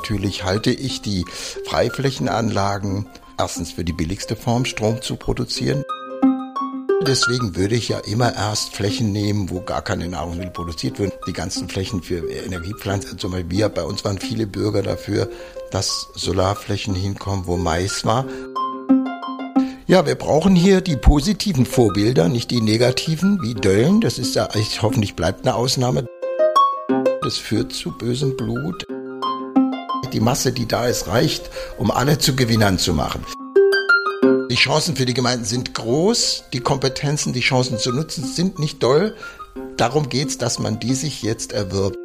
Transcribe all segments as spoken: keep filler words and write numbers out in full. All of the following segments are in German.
natürlich halte ich die Freiflächenanlagen erstens für die billigste Form, Strom zu produzieren. Deswegen würde ich ja immer erst Flächen nehmen, wo gar keine Nahrungsmittel produziert werden. Die ganzen Flächen für Energiepflanzen, zum Beispiel wir, bei uns waren viele Bürger dafür, dass Solarflächen hinkommen, wo Mais war. Ja, wir brauchen hier die positiven Vorbilder, nicht die negativen, wie Dölln. Das ist ja, hoffentlich bleibt eine Ausnahme. Das führt zu bösem Blut. Die Masse, die da ist, reicht, um alle zu Gewinnern zu machen. Die Chancen für die Gemeinden sind groß, die Kompetenzen, die Chancen zu nutzen, sind nicht doll. Darum geht's, dass man die sich jetzt erwirbt.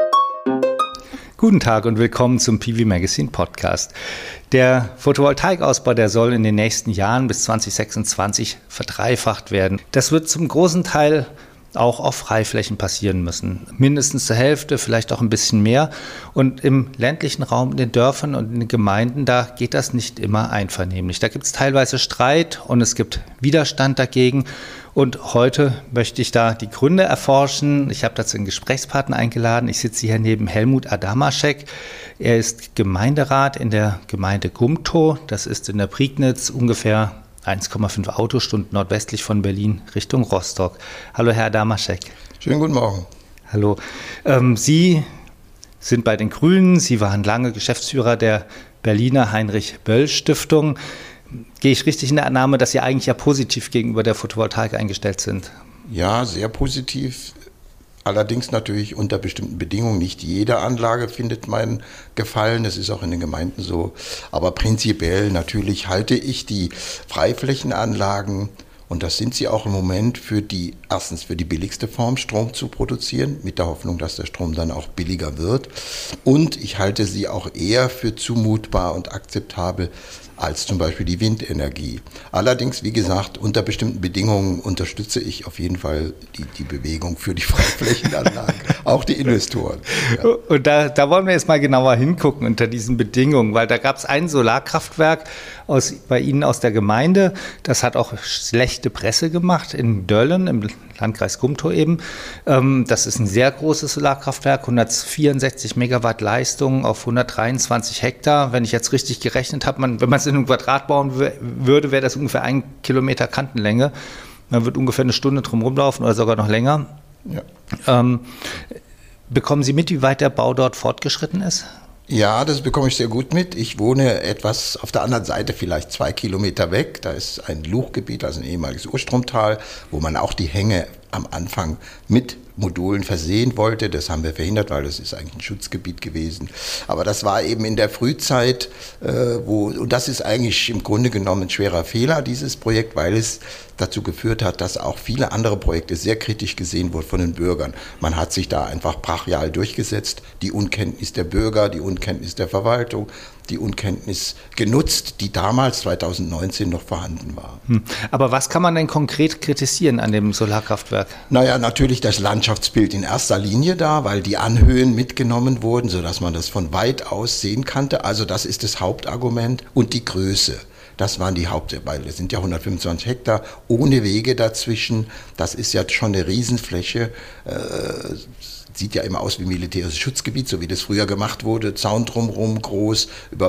Guten Tag und willkommen zum P V Magazine Podcast. Der Photovoltaikausbau, der soll in den nächsten Jahren bis zwanzig sechsundzwanzig verdreifacht werden. Das wird zum großen Teil auch auf Freiflächen passieren müssen. Mindestens zur Hälfte, vielleicht auch ein bisschen mehr. Und im ländlichen Raum, in den Dörfern und in den Gemeinden, da geht das nicht immer einvernehmlich. Da gibt es teilweise Streit und es gibt Widerstand dagegen. Und heute möchte ich da die Gründe erforschen. Ich habe dazu einen Gesprächspartner eingeladen. Ich sitze hier neben Helmut Adamaschek. Er ist Gemeinderat in der Gemeinde Gumtow. Das ist in der Prignitz ungefähr eins Komma fünf Autostunden nordwestlich von Berlin Richtung Rostock. Hallo Herr Adamaschek. Schönen guten Morgen. Hallo. Ähm, Sie sind bei den Grünen. Sie waren lange Geschäftsführer der Berliner Heinrich-Böll-Stiftung. Gehe ich richtig in der Annahme, dass Sie eigentlich ja positiv gegenüber der Photovoltaik eingestellt sind? Ja, sehr positiv. Allerdings natürlich unter bestimmten Bedingungen. Nicht jede Anlage findet mein Gefallen. Das ist auch in den Gemeinden so. Aber prinzipiell natürlich halte ich die Freiflächenanlagen, und das sind sie auch im Moment, für die, erstens für die billigste Form, Strom zu produzieren, mit der Hoffnung, dass der Strom dann auch billiger wird. Und ich halte sie auch eher für zumutbar und akzeptabel als zum Beispiel die Windenergie. Allerdings, wie gesagt, unter bestimmten Bedingungen unterstütze ich auf jeden Fall die, die Bewegung für die Freiflächenanlagen, auch die Investoren. Ja. Und da, da wollen wir jetzt mal genauer hingucken unter diesen Bedingungen, weil da gab es ein Solarkraftwerk aus, bei Ihnen aus der Gemeinde, das hat auch schlechte Presse gemacht in Dölln, im Landkreis Gumtow eben. Ähm, das ist ein sehr großes Solarkraftwerk, hundertvierundsechzig Megawatt Leistung auf hundertdreiundzwanzig Hektar. Wenn ich jetzt richtig gerechnet habe, man, wenn man es in einem Quadrat bauen w- würde, wäre das ungefähr ein Kilometer Kantenlänge. Man wird ungefähr eine Stunde drum rumlaufen oder sogar noch länger. Ja. Ähm, bekommen Sie mit, wie weit der Bau dort fortgeschritten ist? Ja, das bekomme ich sehr gut mit. Ich wohne etwas auf der anderen Seite, vielleicht zwei Kilometer weg. Da ist ein Luchgebiet, also ein ehemaliges Urstromtal, wo man auch die Hänge am Anfang mit Modulen versehen wollte. Das haben wir verhindert, weil das ist eigentlich ein Schutzgebiet gewesen. Aber das war eben in der Frühzeit, äh, wo, und das ist eigentlich im Grunde genommen ein schwerer Fehler, dieses Projekt, weil es dazu geführt hat, dass auch viele andere Projekte sehr kritisch gesehen wurden von den Bürgern. Man hat sich da einfach brachial durchgesetzt. Die Unkenntnis der Bürger, die Unkenntnis der Verwaltung, die Unkenntnis genutzt, die damals zweitausendneunzehn noch vorhanden war. Hm. Aber was kann man denn konkret kritisieren an dem Solarkraftwerk? Naja, natürlich das Landschaftsbild in erster Linie da, weil die Anhöhen mitgenommen wurden, sodass man das von weit aus sehen konnte. Also das ist das Hauptargument. Und die Größe. Das waren die Haupt, weil es sind ja hundertfünfundzwanzig Hektar ohne Wege dazwischen. Das ist ja schon eine Riesenfläche. Äh, sieht ja immer aus wie militärisches Schutzgebiet, so wie das früher gemacht wurde. Zaun drumherum, groß,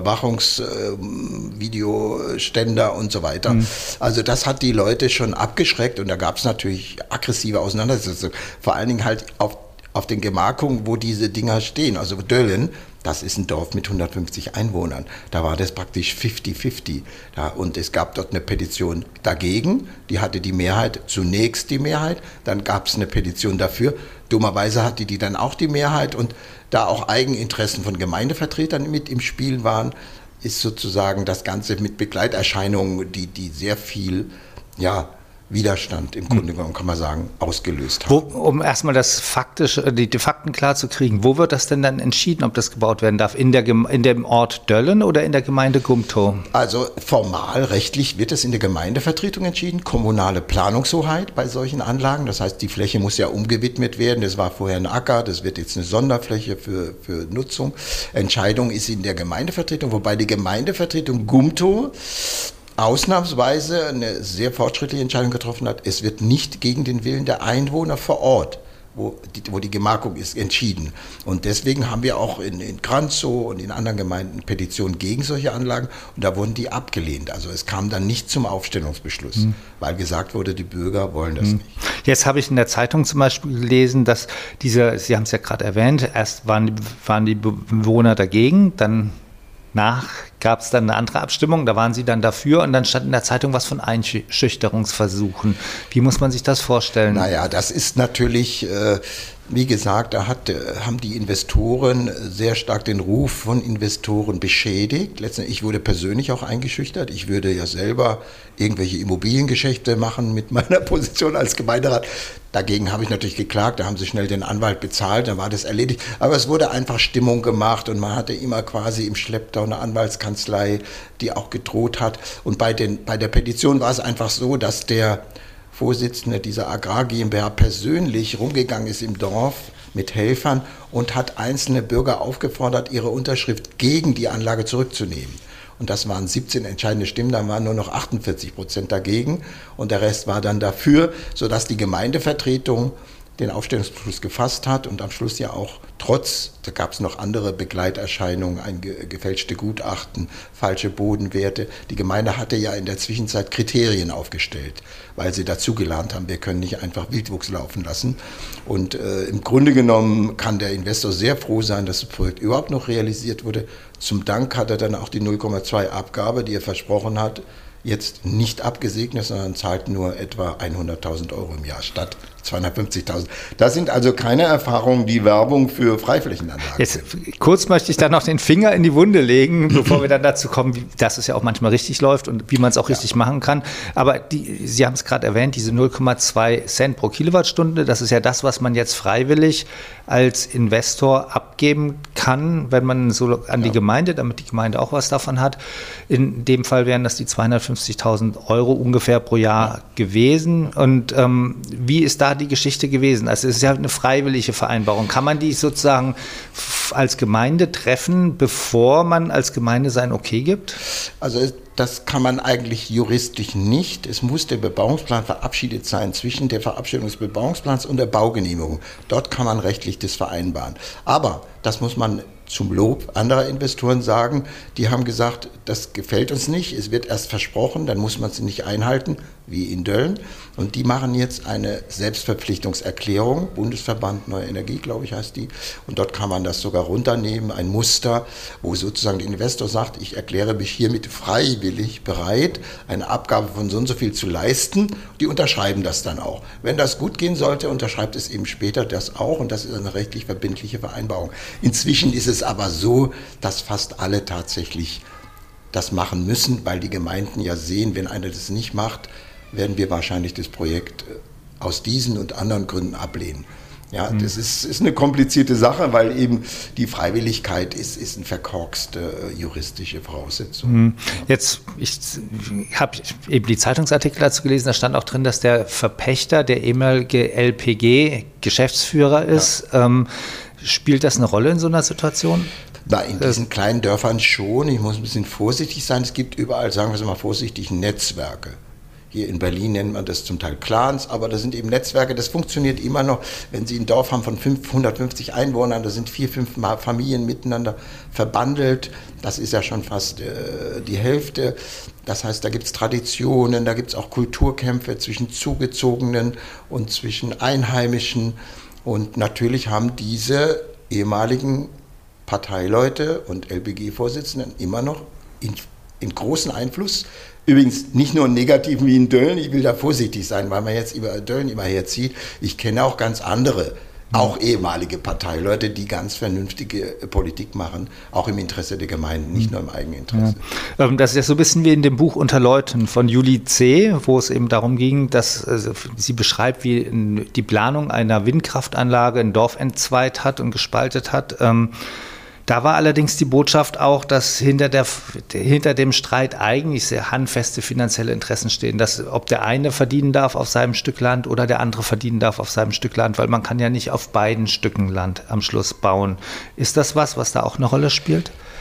Überwachungsvideoständer äh, und so weiter. Mhm. Also das hat die Leute schon abgeschreckt und da gab es natürlich aggressive Auseinandersetzungen. Vor allen Dingen halt auf, auf den Gemarkungen, wo diese Dinger stehen. Also Dölln, das ist ein Dorf mit hundertfünfzig Einwohnern. Da war das praktisch fünfzig fünfzig. Ja, und es gab dort eine Petition dagegen. Die hatte die Mehrheit, zunächst die Mehrheit. Dann gab es eine Petition dafür. Dummerweise hatte die dann auch die Mehrheit. Und da auch Eigeninteressen von Gemeindevertretern mit im Spiel waren, ist sozusagen das Ganze mit Begleiterscheinungen, die, die sehr viel, ja, Widerstand im Grunde genommen, kann man sagen, ausgelöst haben. Wo, um erstmal das faktische, die, die Fakten klar zu kriegen, wo wird das denn dann entschieden, ob das gebaut werden darf? In, der, in dem Ort Dölln oder in der Gemeinde Gumtow? Also formal, rechtlich wird es in der Gemeindevertretung entschieden, kommunale Planungshoheit bei solchen Anlagen. Das heißt, die Fläche muss ja umgewidmet werden. Das war vorher ein Acker, das wird jetzt eine Sonderfläche für, für Nutzung. Entscheidung ist in der Gemeindevertretung, wobei die Gemeindevertretung Gumtow ausnahmsweise eine sehr fortschrittliche Entscheidung getroffen hat. Es wird nicht gegen den Willen der Einwohner vor Ort wo die, wo die Gemarkung ist, entschieden. Und deswegen haben wir auch in, in Kranzow und in anderen Gemeinden Petitionen gegen solche Anlagen und da wurden die abgelehnt. Also es kam dann nicht zum Aufstellungsbeschluss, hm. weil gesagt wurde, die Bürger wollen das hm. nicht. Jetzt habe ich in der Zeitung zum Beispiel gelesen, dass diese, Sie haben es ja gerade erwähnt, erst waren die, waren die Bewohner dagegen, dann nach gab es dann eine andere Abstimmung, da waren sie dann dafür und dann stand in der Zeitung was von Einschüchterungsversuchen. Wie muss man sich das vorstellen? Naja, das ist natürlich, äh, wie gesagt, da hat, äh, haben die Investoren sehr stark den Ruf von Investoren beschädigt. Letztendlich, ich wurde persönlich auch eingeschüchtert. Ich würde ja selber irgendwelche Immobiliengeschäfte machen mit meiner Position als Gemeinderat. Dagegen habe ich natürlich geklagt, da haben sie schnell den Anwalt bezahlt, dann war das erledigt. Aber es wurde einfach Stimmung gemacht und man hatte immer quasi im Schlepptau eine Anwaltskanzlei, die auch gedroht hat. Und bei, den, bei der Petition war es einfach so, dass der Vorsitzende dieser Agrar GmbH persönlich rumgegangen ist im Dorf mit Helfern und hat einzelne Bürger aufgefordert, ihre Unterschrift gegen die Anlage zurückzunehmen. Und das waren siebzehn entscheidende Stimmen, da waren nur noch achtundvierzig Prozent dagegen und der Rest war dann dafür, sodass die Gemeindevertretung den Aufstellungsbeschluss gefasst hat und am Schluss ja auch trotz, da gab es noch andere Begleiterscheinungen, ein ge- gefälschte Gutachten, falsche Bodenwerte. Die Gemeinde hatte ja in der Zwischenzeit Kriterien aufgestellt, weil sie dazugelernt haben, wir können nicht einfach Wildwuchs laufen lassen. Und äh, im Grunde genommen kann der Investor sehr froh sein, dass das Projekt überhaupt noch realisiert wurde. Zum Dank hat er dann auch die null Komma zwei Abgabe, die er versprochen hat, jetzt nicht abgesegnet, sondern zahlt nur etwa hunderttausend Euro im Jahr statt zweihundertfünfzigtausend. Das sind also keine Erfahrungen, die Werbung für Freiflächenanlagen Jetzt kurz möchte ich da noch den Finger in die Wunde legen, bevor wir dann dazu kommen, wie, dass es ja auch manchmal richtig läuft und wie man es auch richtig ja. machen kann. Aber die, Sie haben es gerade erwähnt, diese null Komma zwei Cent pro Kilowattstunde, das ist ja das, was man jetzt freiwillig als Investor abgeben kann, wenn man so an die ja. Gemeinde, damit die Gemeinde auch was davon hat. In dem Fall wären das die zweihundertfünfzigtausend Euro ungefähr pro Jahr ja. gewesen. Und ähm, wie ist da die Geschichte gewesen? Also es ist ja eine freiwillige Vereinbarung. Kann man die sozusagen als Gemeinde treffen, bevor man als Gemeinde sein Okay gibt? Also das kann man eigentlich juristisch nicht. Es muss der Bebauungsplan verabschiedet sein zwischen der Verabschiedung des Bebauungsplans und der Baugenehmigung. Dort kann man rechtlich das vereinbaren. Aber das muss man zum Lob anderer Investoren sagen, die haben gesagt, das gefällt uns nicht, es wird erst versprochen, dann muss man es nicht einhalten, wie in Dölln. Und die machen jetzt eine Selbstverpflichtungserklärung, Bundesverband Neue Energie, glaube ich, heißt die. Und dort kann man das sogar runternehmen, ein Muster, wo sozusagen der Investor sagt, ich erkläre mich hiermit freiwillig bereit, eine Abgabe von so und so viel zu leisten. Die unterschreiben das dann auch. Wenn das gut gehen sollte, unterschreibt es eben später das auch. Und das ist eine rechtlich verbindliche Vereinbarung. Inzwischen ist es aber so, dass fast alle tatsächlich das machen müssen, weil die Gemeinden ja sehen, wenn einer das nicht macht, werden wir wahrscheinlich das Projekt aus diesen und anderen Gründen ablehnen. Ja, mhm. das ist, ist eine komplizierte Sache, weil eben die Freiwilligkeit ist, ist eine verkorkste äh, juristische Voraussetzung. Mhm. Jetzt, ich habe eben die Zeitungsartikel dazu gelesen, da stand auch drin, dass der Verpächter, der ehemalige L P G-Geschäftsführer ist. Ja. Ähm, spielt das eine Rolle in so einer Situation? Na, in diesen kleinen Dörfern schon. Ich muss ein bisschen vorsichtig sein. Es gibt überall, sagen wir es mal vorsichtig, Netzwerke. Hier in Berlin nennt man das zum Teil Clans, aber das sind eben Netzwerke, das funktioniert immer noch. Wenn Sie ein Dorf haben von hundertfünfzig Einwohnern, da sind vier, fünf Familien miteinander verbandelt. Das ist ja schon fast äh, die Hälfte. Das heißt, da gibt es Traditionen, da gibt es auch Kulturkämpfe zwischen Zugezogenen und zwischen Einheimischen. Und natürlich haben diese ehemaligen Parteileute und L P G-Vorsitzenden immer noch in, in großen Einfluss. Übrigens nicht nur einen negativen wie in Dölln, ich will da vorsichtig sein, weil man jetzt über Dölln immer herzieht. Ich kenne auch ganz andere, auch ehemalige Parteileute, die ganz vernünftige Politik machen, auch im Interesse der Gemeinden, nicht nur im eigenen Interesse. Ja. Das ist ja so ein bisschen wie in dem Buch Unter Leuten von Julie C., wo es eben darum ging, dass also, sie beschreibt, wie die Planung einer Windkraftanlage ein Dorf entzweit hat und gespaltet hat. Da war allerdings die Botschaft auch, dass hinter, der, hinter dem Streit eigentlich sehr handfeste finanzielle Interessen stehen, dass ob der eine verdienen darf auf seinem Stück Land oder der andere verdienen darf auf seinem Stück Land, weil man kann ja nicht auf beiden Stücken Land am Schluss bauen. Ist das was, was da auch eine Rolle spielt?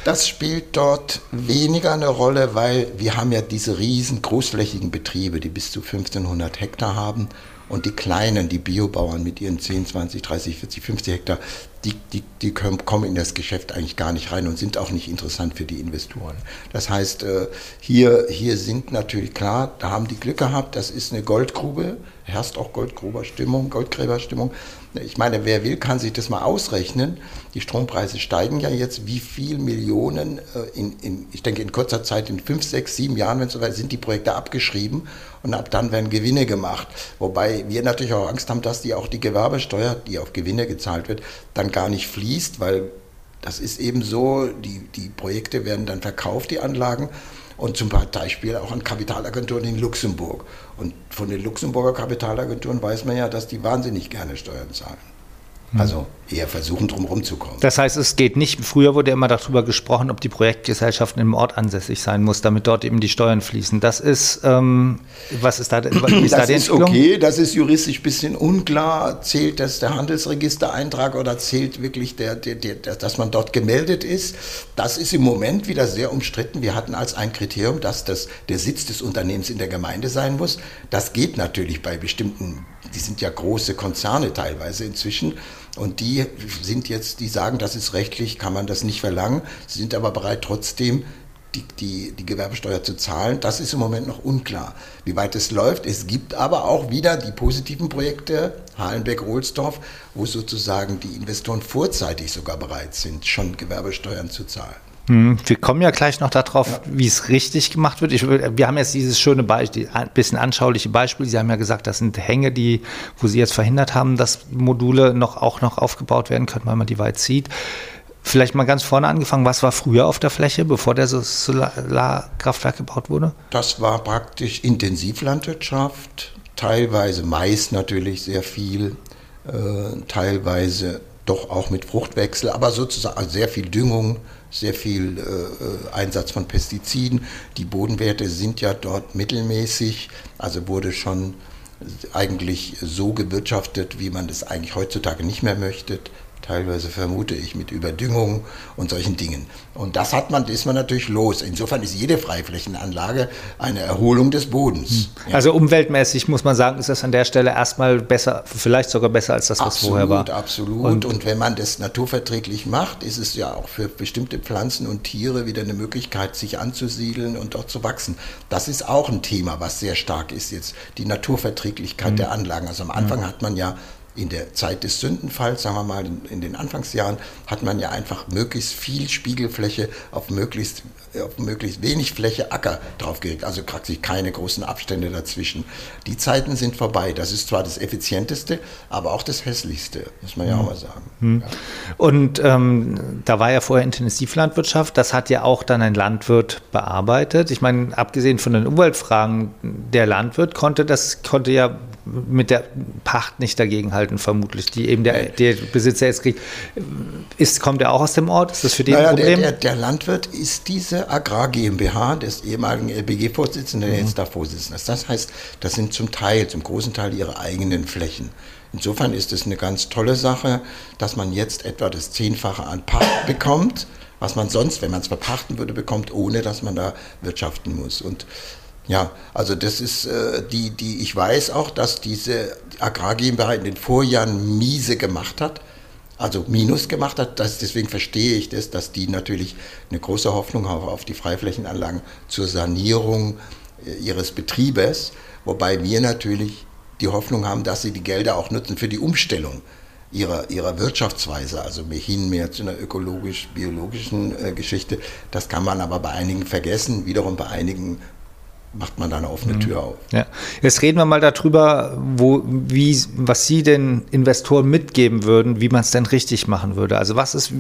Das spielt dort weniger eine Rolle, weil wir haben ja diese riesen großflächigen Betriebe, die bis zu fünfzehnhundert Hektar haben. Und die kleinen, die Biobauern mit ihren zehn, zwanzig, dreißig, vierzig, fünfzig Hektar, die, die, die können, kommen in das Geschäft eigentlich gar nicht rein und sind auch nicht interessant für die Investoren. Das heißt, hier, hier sind natürlich klar, da haben die Glück gehabt, das ist eine Goldgrube, herrscht auch Goldgruberstimmung, Goldgräberstimmung. Ich meine, wer will, kann sich das mal ausrechnen. Die Strompreise steigen ja jetzt, wie viel Millionen, in, in, ich denke in kurzer Zeit, in fünf, sechs, sieben Jahren, wenn es soweit ist, sind die Projekte abgeschrieben und ab dann werden Gewinne gemacht. Wobei wir natürlich auch Angst haben, dass die auch die Gewerbesteuer, die auf Gewinne gezahlt wird, dann gar nicht fließt, weil das ist eben so, die, die Projekte werden dann verkauft, die Anlagen. Und zum Beispiel auch an Kapitalagenturen in Luxemburg. Und von den Luxemburger Kapitalagenturen weiß man ja, dass die wahnsinnig gerne Steuern zahlen. Also eher versuchen, drum rumzukommen. Das heißt, es geht nicht, früher wurde immer darüber gesprochen, ob die Projektgesellschaften im Ort ansässig sein muss, damit dort eben die Steuern fließen. Das ist, ähm, was ist da, wie ist das da die ist Entwicklung? Okay, das ist juristisch ein bisschen unklar. Zählt das der Handelsregistereintrag oder zählt wirklich, der, der, der, dass man dort gemeldet ist? Das ist im Moment wieder sehr umstritten. Wir hatten als ein Kriterium, dass das der Sitz des Unternehmens in der Gemeinde sein muss. Das geht natürlich bei bestimmten, die sind ja große Konzerne teilweise inzwischen. Und die sind jetzt, die sagen, das ist rechtlich, kann man das nicht verlangen. Sie sind aber bereit, trotzdem die, die, die Gewerbesteuer zu zahlen. Das ist im Moment noch unklar, wie weit es läuft. Es gibt aber auch wieder die positiven Projekte, Halenbeck-Ohlsdorf, wo sozusagen die Investoren vorzeitig sogar bereit sind, schon Gewerbesteuern zu zahlen. Wir kommen ja gleich noch darauf, ja, wie es richtig gemacht wird. Ich, wir haben jetzt dieses schöne Beispiel, ein bisschen anschauliche Beispiel. Sie haben ja gesagt, das sind Hänge, die, wo Sie jetzt verhindert haben, dass Module noch, auch noch aufgebaut werden können, weil man die weit zieht. Vielleicht mal ganz vorne angefangen, was war früher auf der Fläche, bevor der Solarkraftwerk gebaut wurde? Das war praktisch Intensivlandwirtschaft, teilweise Mais natürlich sehr viel, äh, teilweise doch auch mit Fruchtwechsel, aber sozusagen sehr viel Düngung, sehr viel äh, Einsatz von Pestiziden. Die Bodenwerte sind ja dort mittelmäßig, also wurde schon eigentlich so gewirtschaftet, wie man das eigentlich heutzutage nicht mehr möchte. Teilweise vermute ich mit Überdüngung und solchen Dingen. Und das hat man, ist man natürlich los. Insofern ist jede Freiflächenanlage eine Erholung des Bodens. Ja. Also umweltmäßig muss man sagen, ist das an der Stelle erstmal besser, vielleicht sogar besser als das, was absolut, vorher war. Absolut, absolut. Und, und wenn man das naturverträglich macht, ist es ja auch für bestimmte Pflanzen und Tiere wieder eine Möglichkeit, sich anzusiedeln und dort zu wachsen. Das ist auch ein Thema, was sehr stark ist jetzt, die Naturverträglichkeit mhm. der Anlagen. Also am Anfang mhm. hat man ja in der Zeit des Sündenfalls, sagen wir mal, in den Anfangsjahren, hat man ja einfach möglichst viel Spiegelfläche auf möglichst, auf möglichst wenig Fläche Acker draufgelegt. Also praktisch keine großen Abstände dazwischen. Die Zeiten sind vorbei. Das ist zwar das Effizienteste, aber auch das Hässlichste, muss man ja auch mal sagen. Hm. Ja. Und ähm, da war ja vorher Intensivlandwirtschaft. Das hat ja auch dann ein Landwirt bearbeitet. Ich meine, abgesehen von den Umweltfragen, der Landwirt konnte das, konnte ja mit der Pacht nicht dagegenhalten, vermutlich, die eben der, der Besitzer jetzt kriegt. Ist, kommt er auch aus dem Ort? Ist das für den naja, ein Problem? Der, der, der Landwirt ist diese Agrar GmbH des ehemaligen L B G-Vorsitzenden, der mhm. jetzt da Vorsitzender ist. Das heißt, das sind zum Teil, zum großen Teil ihre eigenen Flächen. Insofern ist es eine ganz tolle Sache, dass man jetzt etwa das Zehnfache an Pacht bekommt, was man sonst, wenn man es verpachten würde, bekommt, ohne dass man da wirtschaften muss. Und ja, also das ist äh, die, die, ich weiß auch, dass diese Agrar GmbH in den Vorjahren miese gemacht hat, also Minus gemacht hat. Das, deswegen verstehe ich das, dass die natürlich eine große Hoffnung haben auf die Freiflächenanlagen zur Sanierung äh, ihres Betriebes, wobei wir natürlich die Hoffnung haben, dass sie die Gelder auch nutzen für die Umstellung ihrer, ihrer Wirtschaftsweise, also hin mehr zu einer ökologisch-biologischen äh, Geschichte. Das kann man aber bei einigen vergessen, wiederum bei einigen macht man da eine offene Tür auf. Ja. Jetzt reden wir mal darüber, wo, wie, was Sie den Investoren mitgeben würden, wie man es denn richtig machen würde. Also was ist,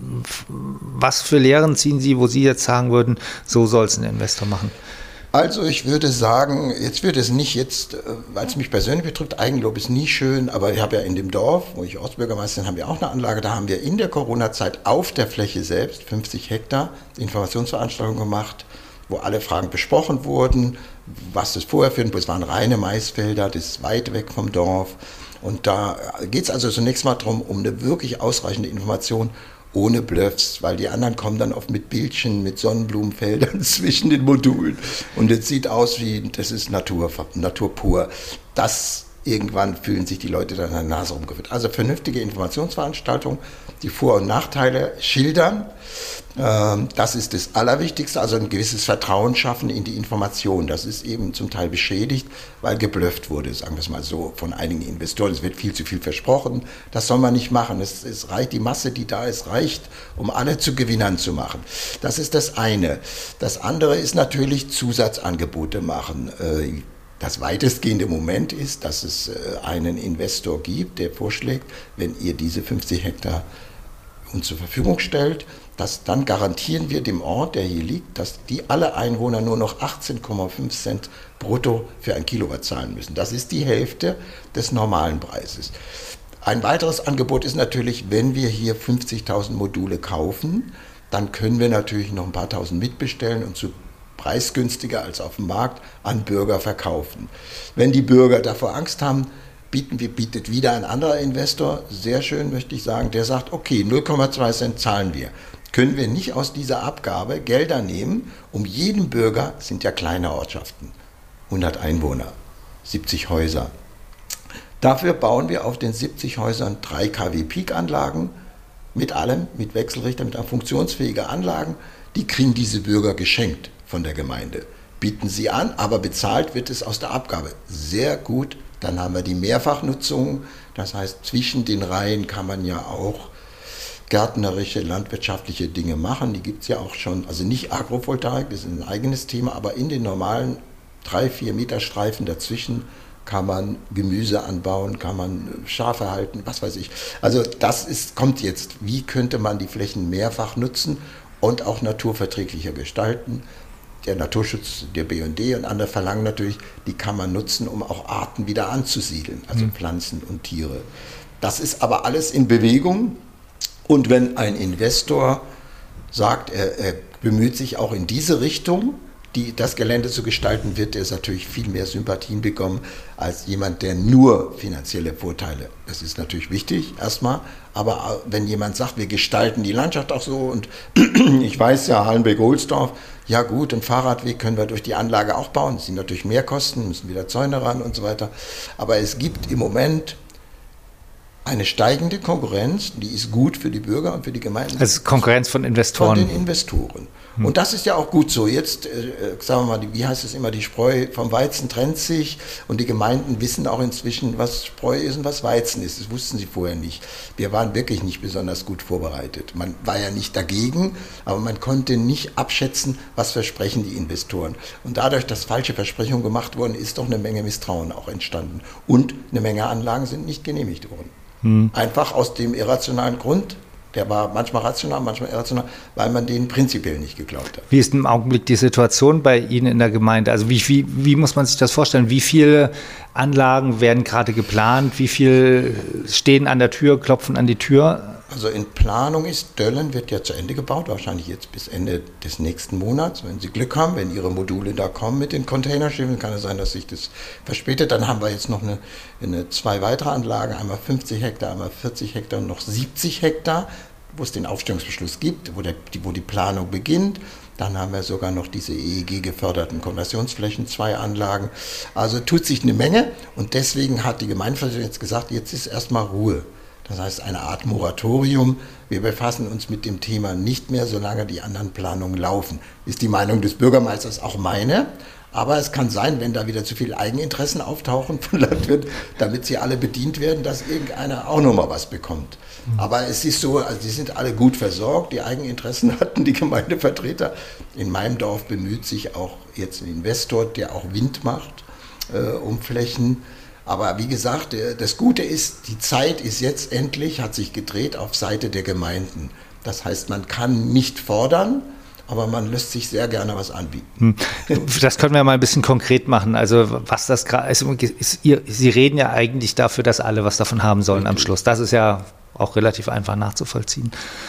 was für Lehren ziehen Sie, wo Sie jetzt sagen würden, so soll es ein Investor machen? Also ich würde sagen, jetzt wird es nicht jetzt, weil es mich persönlich betrifft, Eigenlob ist nie schön, aber ich habe ja in dem Dorf, wo ich Ortsbürgermeister bin, haben wir auch eine Anlage, da haben wir in der Corona-Zeit auf der Fläche selbst, fünfzig Hektar, Informationsveranstaltungen gemacht, wo alle Fragen besprochen wurden, was das vorher für ein, es waren reine Maisfelder, das ist weit weg vom Dorf. Und da geht es also zunächst mal darum, um eine wirklich ausreichende Information ohne Bluffs, weil die anderen kommen dann oft mit Bildchen, mit Sonnenblumenfeldern zwischen den Modulen und es sieht aus wie, das ist Natur, Natur pur. Das irgendwann fühlen sich die Leute dann an der Nase rumgeführt. Also vernünftige Informationsveranstaltungen, die Vor- und Nachteile schildern. Das ist das Allerwichtigste, also ein gewisses Vertrauen schaffen in die Information. Das ist eben zum Teil beschädigt, weil geblufft wurde, sagen wir es mal so, von einigen Investoren. Es wird viel zu viel versprochen, das soll man nicht machen. Es, es reicht, die Masse, die da ist, reicht, um alle zu Gewinnern zu machen. Das ist das eine. Das andere ist natürlich Zusatzangebote machen. Das weitestgehende Moment ist, dass es einen Investor gibt, der vorschlägt, wenn ihr diese fünfzig Hektar uns zur Verfügung stellt, dass dann garantieren wir dem Ort, der hier liegt, dass die alle Einwohner nur noch achtzehn Komma fünf Cent brutto für ein Kilowatt zahlen müssen. Das ist die Hälfte des normalen Preises. Ein weiteres Angebot ist natürlich, wenn wir hier fünfzigtausend Module kaufen, dann können wir natürlich noch ein paar tausend mitbestellen und zu preisgünstiger als auf dem Markt an Bürger verkaufen. Wenn die Bürger davor Angst haben, bieten wir, bietet wieder ein anderer Investor, sehr schön möchte ich sagen, der sagt, okay, null Komma zwei Cent zahlen wir. Können wir nicht aus dieser Abgabe Gelder nehmen, um jedem Bürger, das sind ja kleine Ortschaften, hundert Einwohner, siebzig Häuser. Dafür bauen wir auf den siebzig Häusern drei Kilowatt Peak Anlagen, mit allem, mit Wechselrichter, mit funktionsfähigen Anlagen, die kriegen diese Bürger geschenkt von der Gemeinde. Bieten sie an, aber bezahlt wird es aus der Abgabe. Sehr gut. Dann haben wir die Mehrfachnutzung, das heißt, zwischen den Reihen kann man ja auch gärtnerische, landwirtschaftliche Dinge machen. Die gibt es ja auch schon, also nicht Agrovoltaik, das ist ein eigenes Thema, aber in den normalen drei, vier Meter Streifen dazwischen kann man Gemüse anbauen, kann man Schafe halten, was weiß ich. Also das ist, kommt jetzt, wie könnte man die Flächen mehrfach nutzen und auch naturverträglicher gestalten. Der Naturschutz, der B und D und andere verlangen natürlich, die kann man nutzen, um auch Arten wieder anzusiedeln, also Pflanzen und Tiere. Das ist aber alles in Bewegung und wenn ein Investor sagt, er, er bemüht sich auch in diese Richtung, die, das Gelände zu gestalten, wird er natürlich viel mehr Sympathien bekommen als jemand, der nur finanzielle Vorteile. Das ist natürlich wichtig erstmal, aber wenn jemand sagt, wir gestalten die Landschaft auch so und ich weiß ja, Hallenberg-Ohlsdorf, ja gut, einen Fahrradweg können wir durch die Anlage auch bauen, das sind natürlich Mehrkosten, müssen wieder Zäune ran und so weiter, aber es gibt im Moment eine steigende Konkurrenz, die ist gut für die Bürger und für die Gemeinden. Also Konkurrenz von Investoren. Von den Investoren. Hm. Und das ist ja auch gut so. Jetzt, äh, sagen wir mal, wie heißt es immer, die Spreu vom Weizen trennt sich und die Gemeinden wissen auch inzwischen, was Spreu ist und was Weizen ist. Das wussten sie vorher nicht. Wir waren wirklich nicht besonders gut vorbereitet. Man war ja nicht dagegen, aber man konnte nicht abschätzen, was versprechen die Investoren. Und dadurch, dass falsche Versprechungen gemacht wurden, ist doch eine Menge Misstrauen auch entstanden. Und eine Menge Anlagen sind nicht genehmigt worden. Hm. Einfach aus dem irrationalen Grund, der war manchmal rational, manchmal irrational, weil man denen prinzipiell nicht geglaubt hat. Wie ist im Augenblick die Situation bei Ihnen in der Gemeinde? Also wie, wie, wie muss man sich das vorstellen? Wie viele Anlagen werden gerade geplant? Wie viele stehen an der Tür, klopfen an die Tür? Also in Planung ist, Döllen wird ja zu Ende gebaut, wahrscheinlich jetzt bis Ende des nächsten Monats. Wenn Sie Glück haben, wenn Ihre Module da kommen mit den Containerschiffen, kann es sein, dass sich das verspätet. Dann haben wir jetzt noch eine, eine zwei weitere Anlagen, einmal fünfzig Hektar, einmal vierzig Hektar und noch siebzig Hektar, wo es den Aufstellungsbeschluss gibt, wo, der, die, wo die Planung beginnt. Dann haben wir sogar noch diese E E G-geförderten Konversionsflächen, zwei Anlagen. Also tut sich eine Menge und deswegen hat die Gemeindeversammlung jetzt gesagt, jetzt ist erstmal Ruhe. Das heißt, eine Art Moratorium. Wir befassen uns mit dem Thema nicht mehr, solange die anderen Planungen laufen. Ist die Meinung des Bürgermeisters auch meine. Aber es kann sein, wenn da wieder zu viele Eigeninteressen auftauchen von Landwirten, damit sie alle bedient werden, dass irgendeiner auch nochmal was bekommt. Mhm. Aber es ist so, also die sind alle gut versorgt. Die Eigeninteressen hatten die Gemeindevertreter. In meinem Dorf bemüht sich auch jetzt ein Investor, der auch Wind macht, äh, um Flächen. Aber wie gesagt, das Gute ist, die Zeit ist jetzt endlich, hat sich gedreht auf Seite der Gemeinden. Das heißt, man kann nicht fordern, aber man lässt sich sehr gerne was anbieten. Das können wir mal ein bisschen konkret machen. Also was das gerade ist, ist ihr, Sie reden ja eigentlich dafür, dass alle was davon haben sollen am Schluss. Das ist ja auch relativ einfach nachzuvollziehen.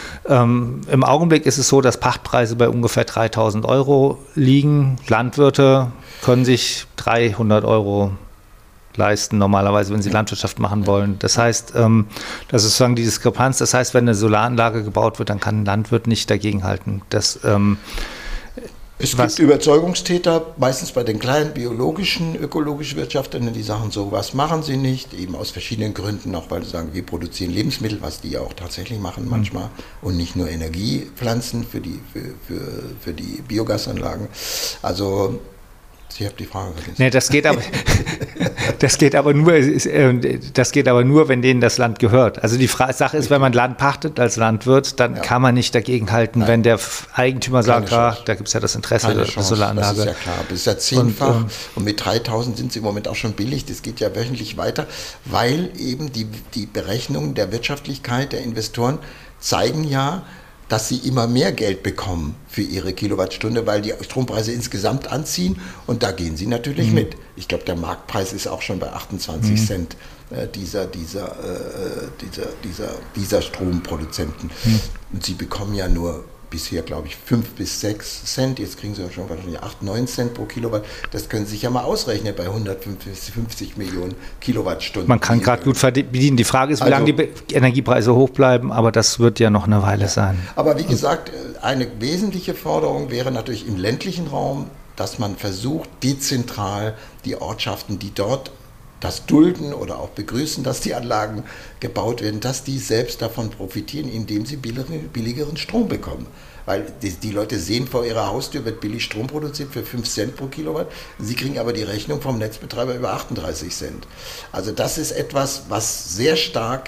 Ähm, im Augenblick ist es so, dass Pachtpreise bei ungefähr dreitausend Euro liegen. Landwirte können sich dreihundert Euro leisten, normalerweise, wenn sie Landwirtschaft machen wollen. Das heißt, ähm, das ist sozusagen die Diskrepanz. Das heißt, wenn eine Solaranlage gebaut wird, dann kann ein Landwirt nicht dagegenhalten. Das, ähm, Es was, gibt Überzeugungstäter, meistens bei den kleinen biologischen, ökologischen Wirtschaftern, die sagen, so was machen sie nicht, eben aus verschiedenen Gründen, auch weil sie sagen, wir produzieren Lebensmittel, was die ja auch tatsächlich machen manchmal, und nicht nur Energiepflanzen für die, für, für, für die Biogasanlagen. Also ich habe die Frage vergessen. Nee, das geht aber, das geht aber nur, das geht aber nur, wenn denen das Land gehört. Also die Frage, Sache ist, wenn man Land pachtet als Landwirt, dann ja. kann man nicht dagegenhalten, Nein. wenn der Eigentümer sagt, ah, da gibt es ja das Interesse Keine der Chance. Solaranlage. Das ist ja klar. Das ist ja zehnfach. Und, ähm, und mit dreitausend sind sie im Moment auch schon billig. Das geht ja wöchentlich weiter, weil eben die, die Berechnungen der Wirtschaftlichkeit der Investoren zeigen ja, dass sie immer mehr Geld bekommen für ihre Kilowattstunde, weil die Strompreise insgesamt anziehen, und da gehen sie natürlich mhm. mit. Ich glaube, der Marktpreis ist auch schon bei achtundzwanzig mhm. Cent äh, dieser, dieser, äh, dieser, dieser, dieser Stromproduzenten. Mhm. Und sie bekommen ja nur bisher, glaube ich, fünf bis sechs Cent, jetzt kriegen sie ja schon wahrscheinlich acht, neun Cent pro Kilowatt. Das können Sie sich ja mal ausrechnen bei hundertfünfzig Millionen Kilowattstunden. Man kann gerade gut bedienen. Die Frage ist, wie also, lange die Energiepreise hoch bleiben, aber das wird ja noch eine Weile ja. sein. Aber wie gesagt, eine wesentliche Forderung wäre natürlich im ländlichen Raum, dass man versucht, dezentral die Ortschaften, die dort das dulden oder auch begrüßen, dass die Anlagen gebaut werden, dass die selbst davon profitieren, indem sie billigeren, billigeren Strom bekommen. Weil die, die Leute sehen, vor ihrer Haustür wird billig Strom produziert für fünf Cent pro Kilowatt. Sie kriegen aber die Rechnung vom Netzbetreiber über achtunddreißig Cent. Also das ist etwas, was sehr stark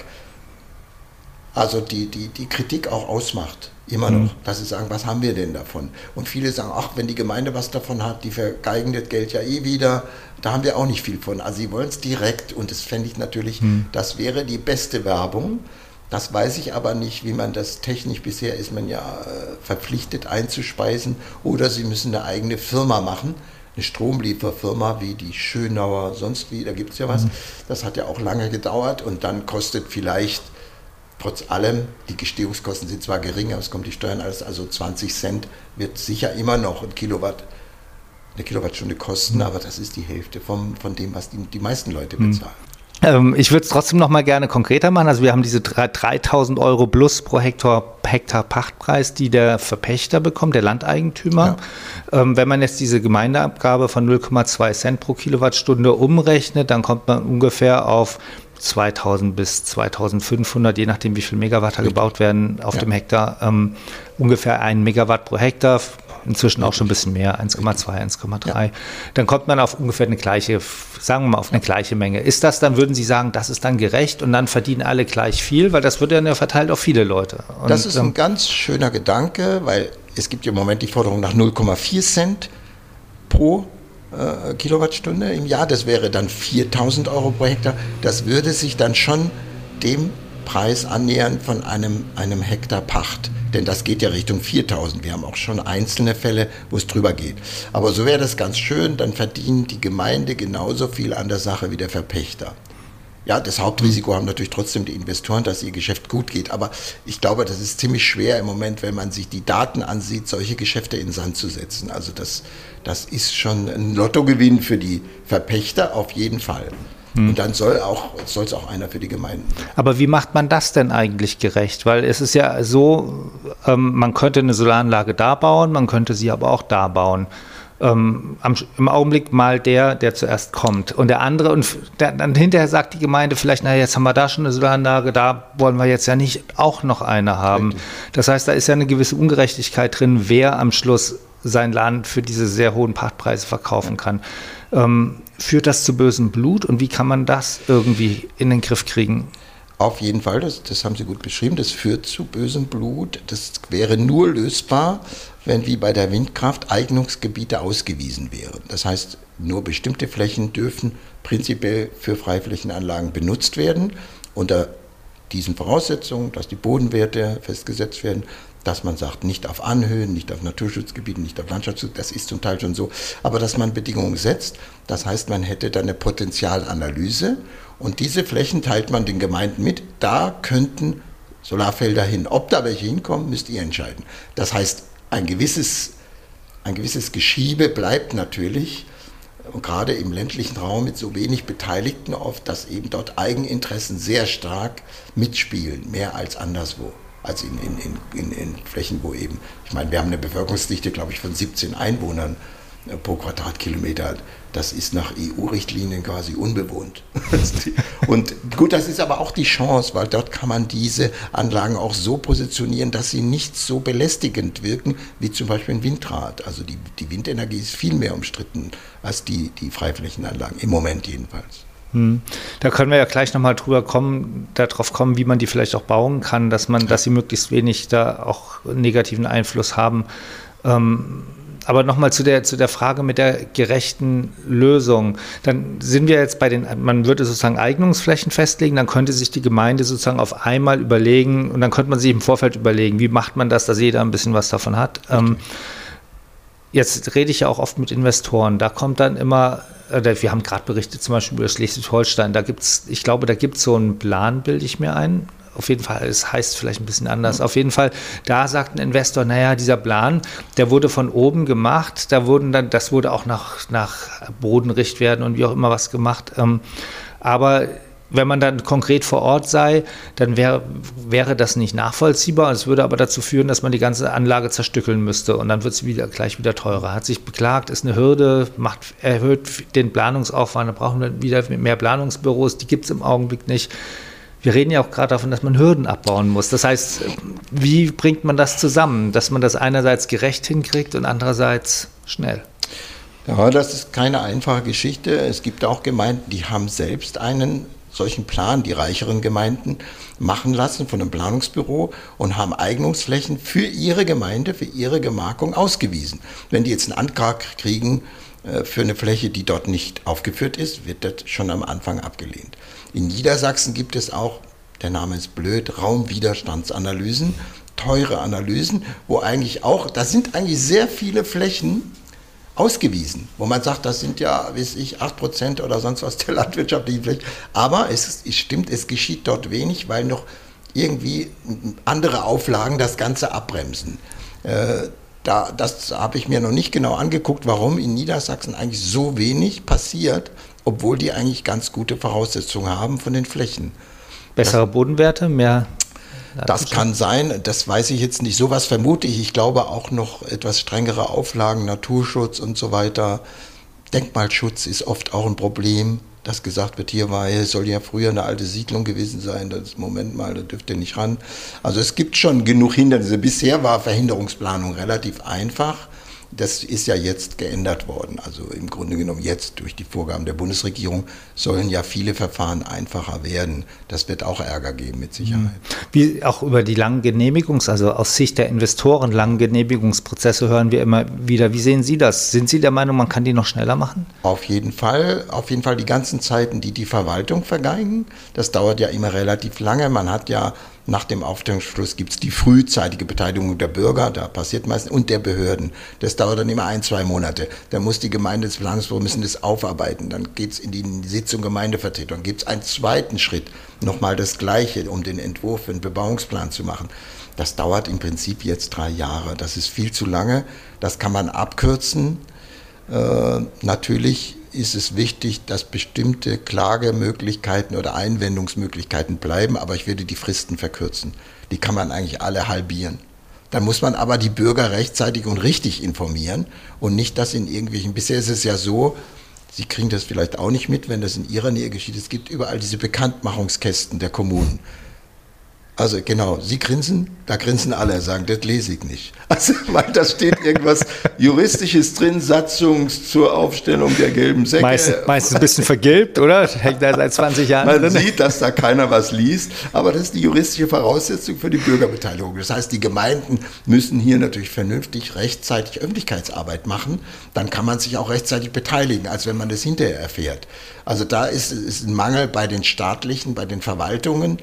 also die, die, die Kritik auch ausmacht. Immer noch, dass sie sagen, was haben wir denn davon? Und viele sagen, ach, wenn die Gemeinde was davon hat, die vergeigen das Geld ja eh wieder, da haben wir auch nicht viel von. Also sie wollen es direkt, und das fände ich natürlich, hm. das wäre die beste Werbung. Das weiß ich aber nicht, wie man das technisch, bisher ist man ja äh, verpflichtet einzuspeisen, oder sie müssen eine eigene Firma machen, eine Stromlieferfirma wie die Schönauer, sonst wie, da gibt es ja was. Hm. Das hat ja auch lange gedauert, und dann kostet vielleicht trotz allem, die Gestehungskosten sind zwar gering, aber es kommt die Steuern alles, also zwanzig Cent wird sicher immer noch ein Kilowatt, eine Kilowattstunde kosten, aber das ist die Hälfte vom, von dem, was die, die meisten Leute bezahlen. Ähm, ich würde es trotzdem noch mal gerne konkreter machen. Also wir haben diese dreitausend Euro plus pro Hektar, Hektar Pachtpreis, die der Verpächter bekommt, der Landeigentümer. Ja. Ähm, wenn man jetzt diese Gemeindeabgabe von null Komma zwei Cent pro Kilowattstunde umrechnet, dann kommt man ungefähr auf zweitausend bis zweitausendfünfhundert, je nachdem wie viel Megawatt da gebaut werden auf ja. dem Hektar, ähm, ungefähr ein Megawatt pro Hektar, inzwischen auch schon ein bisschen mehr, eins Komma zwei, eins Komma drei. Ja. Dann kommt man auf ungefähr eine gleiche, sagen wir mal auf eine gleiche Menge. Ist das dann, würden Sie sagen, das ist dann gerecht und dann verdienen alle gleich viel, weil das wird dann ja verteilt auf viele Leute. Und, das ist ein ähm, ganz schöner Gedanke, weil es gibt ja im Moment die Forderung nach null Komma vier Cent pro äh, Kilowattstunde im Jahr. Das wäre dann viertausend Euro pro Hektar. Das würde sich dann schon dem Preis annähern von einem, einem Hektar Pacht. Denn das geht ja Richtung viertausend. Wir haben auch schon einzelne Fälle, wo es drüber geht. Aber so wäre das ganz schön, dann verdient die Gemeinde genauso viel an der Sache wie der Verpächter. Ja, das Hauptrisiko haben natürlich trotzdem die Investoren, dass ihr Geschäft gut geht. Aber ich glaube, das ist ziemlich schwer im Moment, wenn man sich die Daten ansieht, solche Geschäfte in den Sand zu setzen. Also das, das ist schon ein Lottogewinn für die Verpächter auf jeden Fall. Und dann soll auch, soll es auch einer für die Gemeinden. Aber wie macht man das denn eigentlich gerecht? Weil es ist ja so, ähm, man könnte eine Solaranlage da bauen, man könnte sie aber auch da bauen. Ähm, am, im Augenblick mal der, der zuerst kommt. Und der andere, und der, dann hinterher sagt die Gemeinde vielleicht, naja, jetzt haben wir da schon eine Solaranlage, da wollen wir jetzt ja nicht auch noch eine haben. Richtig. Das heißt, da ist ja eine gewisse Ungerechtigkeit drin, wer am Schluss sein Land für diese sehr hohen Pachtpreise verkaufen kann. Ähm, führt das zu bösem Blut und wie kann man das irgendwie in den Griff kriegen? Auf jeden Fall, das, das haben Sie gut beschrieben, das führt zu bösem Blut. Das wäre nur lösbar, wenn wie bei der Windkraft Eignungsgebiete ausgewiesen wären. Das heißt, nur bestimmte Flächen dürfen prinzipiell für Freiflächenanlagen benutzt werden, unter diesen Voraussetzungen, dass die Bodenwerte festgesetzt werden, dass man sagt, nicht auf Anhöhen, nicht auf Naturschutzgebieten, nicht auf Landschaftsschutz, das ist zum Teil schon so, aber dass man Bedingungen setzt, das heißt, man hätte dann eine Potenzialanalyse und diese Flächen teilt man den Gemeinden mit, da könnten Solarfelder hin. Ob da welche hinkommen, müsst ihr entscheiden. Das heißt, ein gewisses, ein gewisses Geschiebe bleibt natürlich, und gerade im ländlichen Raum mit so wenig Beteiligten oft, dass eben dort Eigeninteressen sehr stark mitspielen, mehr als anderswo. Als in, in, in, in Flächen, wo eben, ich meine, wir haben eine Bevölkerungsdichte, glaube ich, von siebzehn Einwohnern pro Quadratkilometer. Das ist nach E U-Richtlinien quasi unbewohnt. Und gut, das ist aber auch die Chance, weil dort kann man diese Anlagen auch so positionieren, dass sie nicht so belästigend wirken, wie zum Beispiel ein Windrad. Also die, die Windenergie ist viel mehr umstritten als die, die Freiflächenanlagen, im Moment jedenfalls. Hm. Da können wir ja gleich nochmal drüber kommen, darauf kommen, wie man die vielleicht auch bauen kann, dass man, dass sie möglichst wenig da auch negativen Einfluss haben. Ähm, aber nochmal zu der, zu der Frage mit der gerechten Lösung. Dann sind wir jetzt bei den, man würde sozusagen Eignungsflächen festlegen, dann könnte sich die Gemeinde sozusagen auf einmal überlegen und dann könnte man sich im Vorfeld überlegen, wie macht man das, dass jeder ein bisschen was davon hat. Ähm, jetzt rede ich ja auch oft mit Investoren, da kommt dann immer, wir haben gerade berichtet zum Beispiel über Schleswig-Holstein, da gibt's, ich glaube, da gibt es so einen Plan, bilde ich mir ein. Auf jeden Fall, es heißt vielleicht ein bisschen anders. Auf jeden Fall, da sagt ein Investor, naja, dieser Plan, der wurde von oben gemacht, da wurden dann, das wurde auch nach, nach Bodenrichtwerten und wie auch immer was gemacht. Aber wenn man dann konkret vor Ort sei, dann wär, wäre das nicht nachvollziehbar. Es würde aber dazu führen, dass man die ganze Anlage zerstückeln müsste und dann wird es wieder, gleich wieder teurer. Hat sich beklagt, ist eine Hürde, macht, erhöht den Planungsaufwand, da brauchen wir wieder mehr Planungsbüros, die gibt es im Augenblick nicht. Wir reden ja auch gerade davon, dass man Hürden abbauen muss. Das heißt, wie bringt man das zusammen, dass man das einerseits gerecht hinkriegt und andererseits schnell? Ja, das ist keine einfache Geschichte. Es gibt auch Gemeinden, die haben selbst einen solchen Plan, die reicheren Gemeinden, machen lassen von einem Planungsbüro und haben Eignungsflächen für ihre Gemeinde, für ihre Gemarkung ausgewiesen. Wenn die jetzt einen Antrag kriegen äh, für eine Fläche, die dort nicht aufgeführt ist, wird das schon am Anfang abgelehnt. In Niedersachsen gibt es auch, der Name ist blöd, Raumwiderstandsanalysen, teure Analysen, wo eigentlich auch, da sind eigentlich sehr viele Flächen ausgewiesen, wo man sagt, das sind ja, weiß ich, acht Prozent oder sonst was der landwirtschaftlichen Fläche. Aber es, es stimmt, es geschieht dort wenig, weil noch irgendwie andere Auflagen das Ganze abbremsen. Äh, da, das habe ich mir noch nicht genau angeguckt, warum in Niedersachsen eigentlich so wenig passiert, obwohl die eigentlich ganz gute Voraussetzungen haben von den Flächen. Bessere das, Bodenwerte, mehr? Das kann sein, das weiß ich jetzt nicht. Sowas vermute ich. Ich glaube auch noch etwas strengere Auflagen, Naturschutz und so weiter. Denkmalschutz ist oft auch ein Problem, dass gesagt wird, hier war, es soll ja früher eine alte Siedlung gewesen sein. Das Moment mal, da dürft ihr nicht ran. Also es gibt schon genug Hindernisse. Bisher war Verhinderungsplanung relativ einfach. Das ist ja jetzt geändert worden. Also im Grunde genommen jetzt durch die Vorgaben der Bundesregierung sollen ja viele Verfahren einfacher werden. Das wird auch Ärger geben mit Sicherheit. Wie auch über die langen Genehmigungs-, also aus Sicht der Investoren langen Genehmigungsprozesse hören wir immer wieder. Wie sehen Sie das? Sind Sie der Meinung, man kann die noch schneller machen? Auf jeden Fall. Auf jeden Fall die ganzen Zeiten, die die Verwaltung vergeigen. Das dauert ja immer relativ lange. Man hat ja nach dem Aufstellungsschluss gibt es die frühzeitige Beteiligung der Bürger, da passiert meistens, und der Behörden. Das dauert dann immer ein, zwei Monate. Da muss die Gemeinde, das Planungsbüro müssen das aufarbeiten. Dann geht es in die Sitzung Gemeindevertretung. Dann gibt es einen zweiten Schritt, nochmal das Gleiche, um den Entwurf für einen Bebauungsplan zu machen. Das dauert im Prinzip jetzt drei Jahre. Das ist viel zu lange. Das kann man abkürzen. Äh, natürlich ist es wichtig, dass bestimmte Klagemöglichkeiten oder Einwendungsmöglichkeiten bleiben, aber ich würde die Fristen verkürzen. Die kann man eigentlich alle halbieren. Dann muss man aber die Bürger rechtzeitig und richtig informieren und nicht das in irgendwelchen, bisher ist es ja so, Sie kriegen das vielleicht auch nicht mit, wenn das in Ihrer Nähe geschieht, es gibt überall diese Bekanntmachungskästen der Kommunen. Also genau, Sie grinsen, da grinsen alle, sagen, das lese ich nicht. Also, weil da steht irgendwas Juristisches drin, Satzung zur Aufstellung der gelben Säcke. Meist, meistens ein bisschen vergilbt, oder? Hängt da seit zwanzig Jahren Man drin. sieht, dass da keiner was liest, aber das ist die juristische Voraussetzung für die Bürgerbeteiligung. Das heißt, die Gemeinden müssen hier natürlich vernünftig rechtzeitig Öffentlichkeitsarbeit machen, dann kann man sich auch rechtzeitig beteiligen, als wenn man das hinterher erfährt. Also da ist, ist ein Mangel bei den staatlichen, bei den Verwaltungen.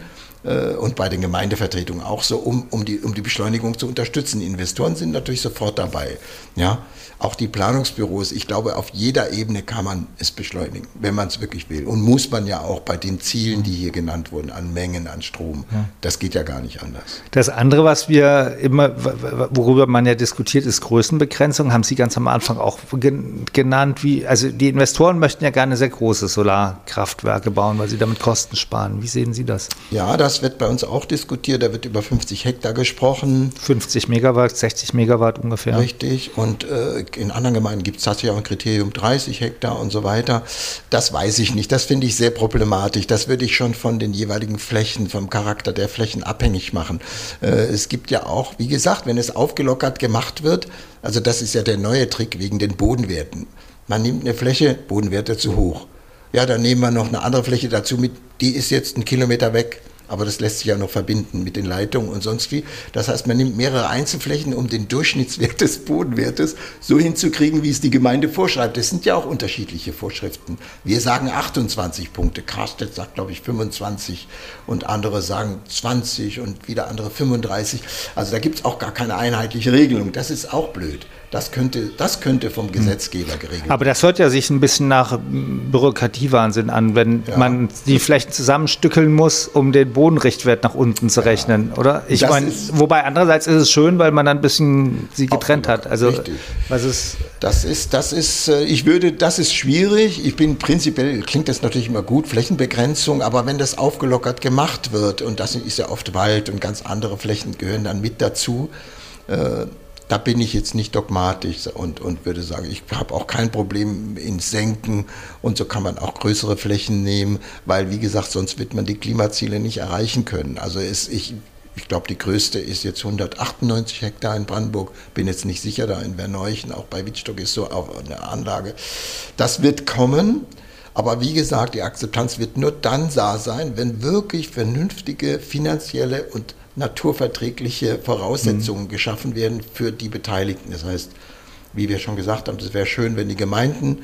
und bei den Gemeindevertretungen auch so, um, um, die, um die Beschleunigung zu unterstützen. Investoren sind natürlich sofort dabei. Ja? Auch die Planungsbüros, ich glaube, auf jeder Ebene kann man es beschleunigen, wenn man es wirklich will. Und muss man ja auch bei den Zielen, die hier genannt wurden, an Mengen, an Strom. Ja. Das geht ja gar nicht anders. Das andere, was wir immer, worüber man ja diskutiert, ist Größenbegrenzung. Haben Sie ganz am Anfang auch genannt. Wie, also die Investoren möchten ja gerne sehr große Solarkraftwerke bauen, weil sie damit Kosten sparen. Wie sehen Sie das? Ja, das wird bei uns auch diskutiert. Da wird über fünfzig Hektar gesprochen. fünfzig Megawatt, sechzig Megawatt ungefähr. Richtig. Und äh, in anderen Gemeinden gibt es tatsächlich auch ein Kriterium dreißig Hektar und so weiter. Das weiß ich nicht. Das finde ich sehr problematisch. Das würde ich schon von den jeweiligen Flächen, vom Charakter der Flächen abhängig machen. Äh, es gibt ja auch, wie gesagt, wenn es aufgelockert gemacht wird, also das ist ja der neue Trick wegen den Bodenwerten. Man nimmt eine Fläche, Bodenwerte zu hoch. Ja, dann nehmen wir noch eine andere Fläche dazu mit, die ist jetzt einen Kilometer weg. Aber das lässt sich ja noch verbinden mit den Leitungen und sonst wie. Das heißt, man nimmt mehrere Einzelflächen, um den Durchschnittswert des Bodenwertes so hinzukriegen, wie es die Gemeinde vorschreibt. Das sind ja auch unterschiedliche Vorschriften. Wir sagen achtundzwanzig Punkte. Karstedt sagt, glaube ich, fünfundzwanzig und andere sagen zwanzig und wieder andere fünfunddreißig. Also da gibt es auch gar keine einheitliche Regelung. Das ist auch blöd. Das könnte, das könnte vom Gesetzgeber geregelt werden. Aber das hört ja sich ein bisschen nach Bürokratiewahnsinn an, wenn ja. man die Flächen zusammenstückeln muss, um den Bodenrichtwert nach unten zu rechnen, ja. oder? Ich meine, wobei andererseits ist es schön, weil man dann ein bisschen sie getrennt hat. Also, richtig. Was ist das ist, das ist, ich würde, das ist schwierig. Ich bin prinzipiell, klingt das natürlich immer gut, Flächenbegrenzung, aber wenn das aufgelockert gemacht wird, und das ist ja oft Wald und ganz andere Flächen gehören dann mit dazu, äh, da bin ich jetzt nicht dogmatisch und, und würde sagen, ich habe auch kein Problem in Senken und so kann man auch größere Flächen nehmen, weil wie gesagt, sonst wird man die Klimaziele nicht erreichen können. Also es, ich, ich glaube, die größte ist jetzt hundertachtundneunzig Hektar in Brandenburg, bin jetzt nicht sicher, da in Verneuchen, auch bei Wittstock ist so auch eine Anlage. Das wird kommen. Aber wie gesagt, die Akzeptanz wird nur dann da sein, wenn wirklich vernünftige finanzielle und naturverträgliche Voraussetzungen mhm. geschaffen werden für die Beteiligten. Das heißt, wie wir schon gesagt haben, es wäre schön, wenn die Gemeinden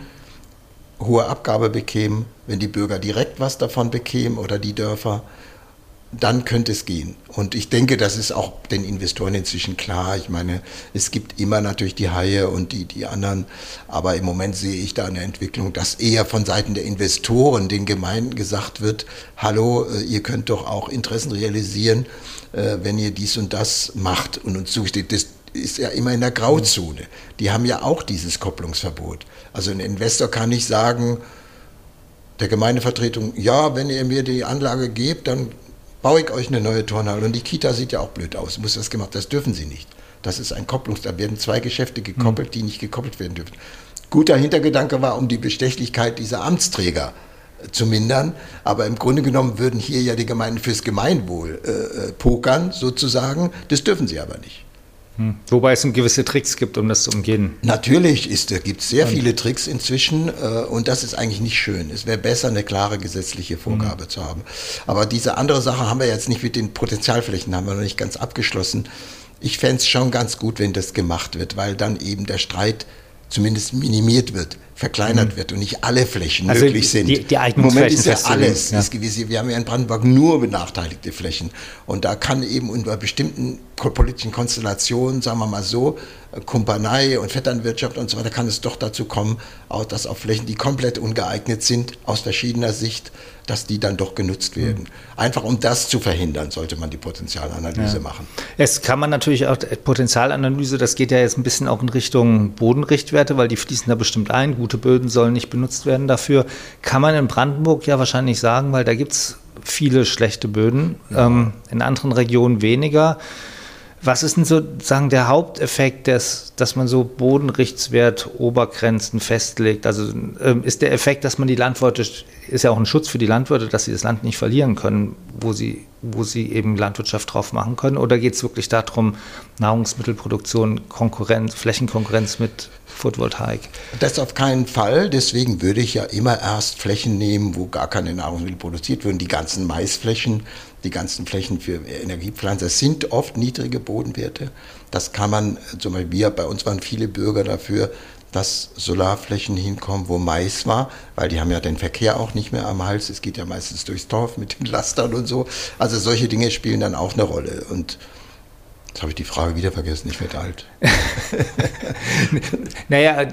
hohe Abgabe bekämen, wenn die Bürger direkt was davon bekämen oder die Dörfer, dann könnte es gehen. Und ich denke, das ist auch den Investoren inzwischen klar. Ich meine, es gibt immer natürlich die Haie und die, die anderen, aber im Moment sehe ich da eine Entwicklung, dass eher von Seiten der Investoren den Gemeinden gesagt wird, hallo, ihr könnt doch auch Interessen realisieren, wenn ihr dies und das macht und uns zusteht. Das ist ja immer in der Grauzone. Die haben ja auch dieses Kopplungsverbot. Also ein Investor kann nicht sagen, der Gemeindevertretung, ja, wenn ihr mir die Anlage gebt, dann baue ich euch eine neue Turnhalle. Und die Kita sieht ja auch blöd aus, muss das gemacht, das dürfen sie nicht. Das ist ein Kopplungs-, da werden zwei Geschäfte gekoppelt, die nicht gekoppelt werden dürfen. Guter Hintergedanke war, um die Bestechlichkeit dieser Amtsträger zu mindern, aber im Grunde genommen würden hier ja die Gemeinden fürs Gemeinwohl äh, pokern, sozusagen. Das dürfen sie aber nicht. Hm. Wobei es gewisse Tricks gibt, um das zu umgehen. Natürlich gibt es sehr viele Tricks inzwischen äh, und das ist eigentlich nicht schön. Es wäre besser, eine klare gesetzliche Vorgabe hm. zu haben. Aber diese andere Sache haben wir jetzt nicht mit den Potenzialflächen, haben wir noch nicht ganz abgeschlossen. Ich fände es schon ganz gut, wenn das gemacht wird, weil dann eben der Streit zumindest minimiert wird, verkleinert mhm. wird und nicht alle Flächen also möglich sind. Die, die Im Moment ist ja alles. Ja. Ist gewesen. Wir haben ja in Brandenburg nur benachteiligte Flächen. Und da kann eben unter bestimmten politischen Konstellationen, sagen wir mal so, Kumpanei und Vetternwirtschaft und so weiter, kann es doch dazu kommen, auch dass auf Flächen, die komplett ungeeignet sind, aus verschiedener Sicht, dass die dann doch genutzt werden. Mhm. Einfach um das zu verhindern, sollte man die Potenzialanalyse ja. machen. Es kann man natürlich auch, Potenzialanalyse, das geht ja jetzt ein bisschen auch in Richtung Bodenrichtwerte, weil die fließen da bestimmt ein. Gute Böden sollen nicht benutzt werden dafür. Kann man in Brandenburg ja wahrscheinlich sagen, weil da gibt es viele schlechte Böden, ja. ähm, in anderen Regionen weniger. Was ist denn sozusagen der Haupteffekt, des, dass man so Bodenrichtwert Obergrenzen festlegt? Also ähm, ist der Effekt, dass man die Landwirte, ist ja auch ein Schutz für die Landwirte, dass sie das Land nicht verlieren können, wo sie, wo sie eben Landwirtschaft drauf machen können? Oder geht es wirklich darum, Nahrungsmittelproduktion, Konkurrenz, Flächenkonkurrenz mit Photovoltaik? Das auf keinen Fall. Deswegen würde ich ja immer erst Flächen nehmen, wo gar keine Nahrungsmittel produziert werden. Die ganzen Maisflächen, die ganzen Flächen für Energiepflanzen, das sind oft niedrige Bodenwerte. Das kann man, zum Beispiel wir, bei uns waren viele Bürger dafür, dass Solarflächen hinkommen, wo Mais war, weil die haben ja den Verkehr auch nicht mehr am Hals. Es geht ja meistens durchs Dorf mit den Lastern und so. Also solche Dinge spielen dann auch eine Rolle. Und jetzt habe ich die Frage wieder vergessen, ich werde alt. Naja,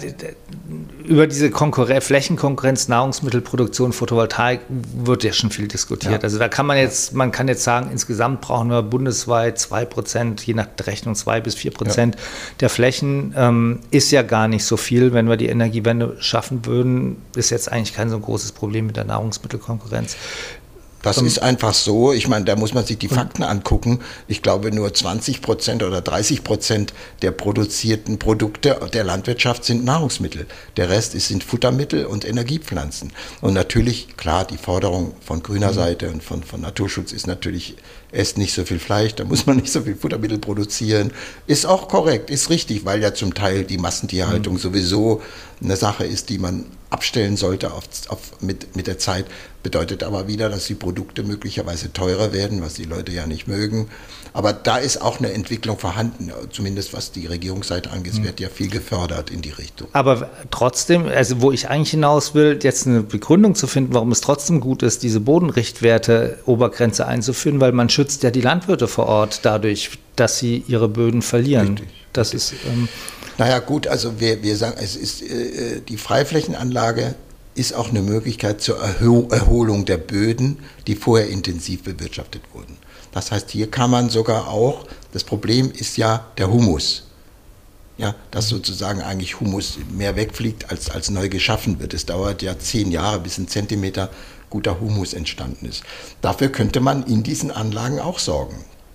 über diese Konkurren- Flächenkonkurrenz, Nahrungsmittelproduktion, Photovoltaik wird ja schon viel diskutiert. Ja. Also da kann man jetzt, man kann jetzt sagen, insgesamt brauchen wir bundesweit zwei Prozent, je nach Rechnung zwei bis vier Prozent ja. der Flächen. Ähm, ist ja gar nicht so viel, wenn wir die Energiewende schaffen würden. Ist jetzt eigentlich kein so großes Problem mit der Nahrungsmittelkonkurrenz. Das ist einfach so. Ich meine, da muss man sich die Fakten angucken. Ich glaube, nur zwanzig Prozent oder dreißig Prozent der produzierten Produkte der Landwirtschaft sind Nahrungsmittel. Der Rest ist, sind Futtermittel und Energiepflanzen. Und natürlich, klar, die Forderung von grüner Seite und von, von Naturschutz ist natürlich, esst nicht so viel Fleisch, da muss man nicht so viel Futtermittel produzieren. Ist auch korrekt, ist richtig, weil ja zum Teil die Massentierhaltung mhm. sowieso eine Sache ist, die man abstellen sollte auf, auf, mit, mit der Zeit. Bedeutet aber wieder, dass die Produkte möglicherweise teurer werden, was die Leute ja nicht mögen. Aber da ist auch eine Entwicklung vorhanden, zumindest was die Regierungsseite angeht. Es wird ja viel gefördert in die Richtung. Aber trotzdem, also wo ich eigentlich hinaus will, jetzt eine Begründung zu finden, warum es trotzdem gut ist, diese Bodenrichtwerte, Obergrenze einzuführen, weil man schützt ja die Landwirte vor Ort dadurch, dass sie ihre Böden verlieren. Richtig. Das ist... Ähm naja gut, also wir, wir sagen, es ist äh, die Freiflächenanlage ist auch eine Möglichkeit zur Erholung der Böden, die vorher intensiv bewirtschaftet wurden. Das heißt, hier kann man sogar auch, das Problem ist ja der Humus, ja, dass sozusagen eigentlich Humus mehr wegfliegt, als, als neu geschaffen wird. Es dauert ja zehn Jahre, bis ein Zentimeter guter Humus entstanden ist. Dafür könnte man in diesen Anlagen auch sorgen.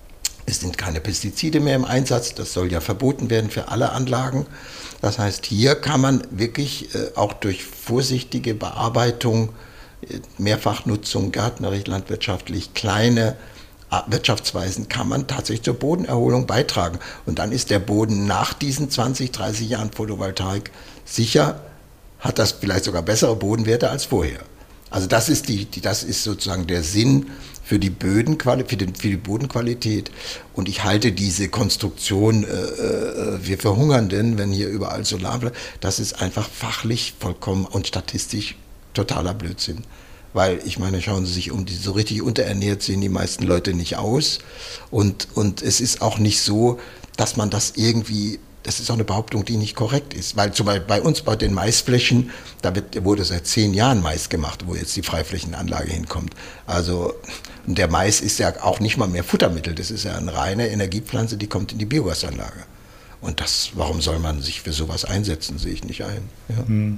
Es sind keine Pestizide mehr im Einsatz, das soll ja verboten werden für alle Anlagen. Das heißt, hier kann man wirklich äh, auch durch vorsichtige Bearbeitung, äh, Mehrfachnutzung, gärtnerisch, landwirtschaftlich, kleine äh, Wirtschaftsweisen, kann man tatsächlich zur Bodenerholung beitragen. Und dann ist der Boden nach diesen zwanzig, dreißig Jahren Photovoltaik sicher, hat das vielleicht sogar bessere Bodenwerte als vorher. Also das ist, die, die, das ist sozusagen der Sinn für die, Bödenquali- für, den, für die Bodenqualität. Und ich halte diese Konstruktion, äh, äh, wir verhungern denn, wenn hier überall Solar, das ist einfach fachlich vollkommen und statistisch totaler Blödsinn. Weil, ich meine, schauen Sie sich um, die so richtig unterernährt sehen die meisten Leute nicht aus. Und, und es ist auch nicht so, dass man das irgendwie... Das ist auch eine Behauptung, die nicht korrekt ist. Weil zum Beispiel bei uns bei den Maisflächen, da wird, wurde seit zehn Jahren Mais gemacht, wo jetzt die Freiflächenanlage hinkommt. Also der Mais ist ja auch nicht mal mehr Futtermittel. Das ist ja eine reine Energiepflanze, die kommt in die Biogasanlage. Und das, warum soll man sich für sowas einsetzen, sehe ich nicht ein. Ja. Hm.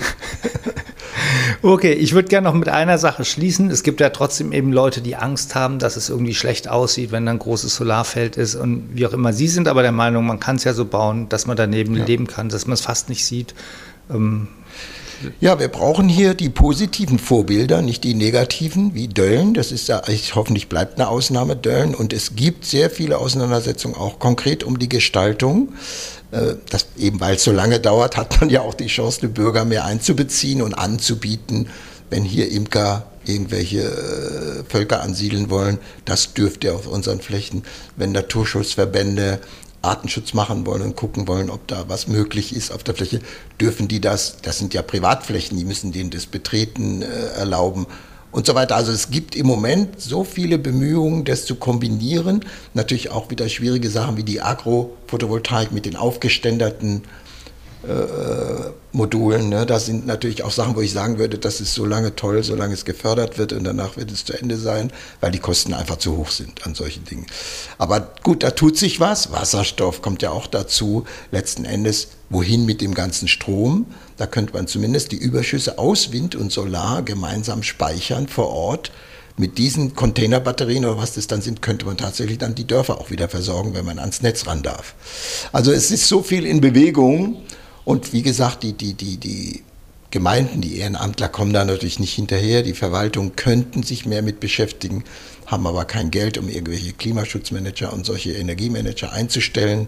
Okay, ich würde gerne noch mit einer Sache schließen. Es gibt ja trotzdem eben Leute, die Angst haben, dass es irgendwie schlecht aussieht, wenn da ein großes Solarfeld ist und wie auch immer. Sie sind aber der Meinung, man kann es ja so bauen, dass man daneben ja. leben kann, dass man es fast nicht sieht. Ähm Ja, wir brauchen hier die positiven Vorbilder, nicht die negativen, wie Dölln. Das ist ja, ich, hoffentlich bleibt eine Ausnahme, Dölln. Und es gibt sehr viele Auseinandersetzungen, auch konkret um die Gestaltung. Das, eben weil es so lange dauert, hat man ja auch die Chance, die Bürger mehr einzubeziehen und anzubieten, wenn hier Imker irgendwelche äh, Völker ansiedeln wollen. Das dürfte auf unseren Flächen, wenn Naturschutzverbände Artenschutz machen wollen und gucken wollen, ob da was möglich ist auf der Fläche, dürfen die das, das sind ja Privatflächen, die müssen denen das Betreten äh, erlauben und so weiter. Also es gibt im Moment so viele Bemühungen, das zu kombinieren. Natürlich auch wieder schwierige Sachen wie die Agrophotovoltaik mit den aufgeständerten äh, Modulen. Ne? Das sind natürlich auch Sachen, wo ich sagen würde, das ist so lange toll, solange es gefördert wird und danach wird es zu Ende sein, weil die Kosten einfach zu hoch sind an solchen Dingen. Aber gut, da tut sich was. Wasserstoff kommt ja auch dazu. Letzten Endes, wohin mit dem ganzen Strom? Da könnte man zumindest die Überschüsse aus Wind und Solar gemeinsam speichern vor Ort. Mit diesen Containerbatterien oder was das dann sind, könnte man tatsächlich dann die Dörfer auch wieder versorgen, wenn man ans Netz ran darf. Also es ist so viel in Bewegung. Und wie gesagt, die, die, die, die Gemeinden, die Ehrenamtler kommen da natürlich nicht hinterher. Die Verwaltungen könnten sich mehr mit beschäftigen, haben aber kein Geld, um irgendwelche Klimaschutzmanager und solche Energiemanager einzustellen.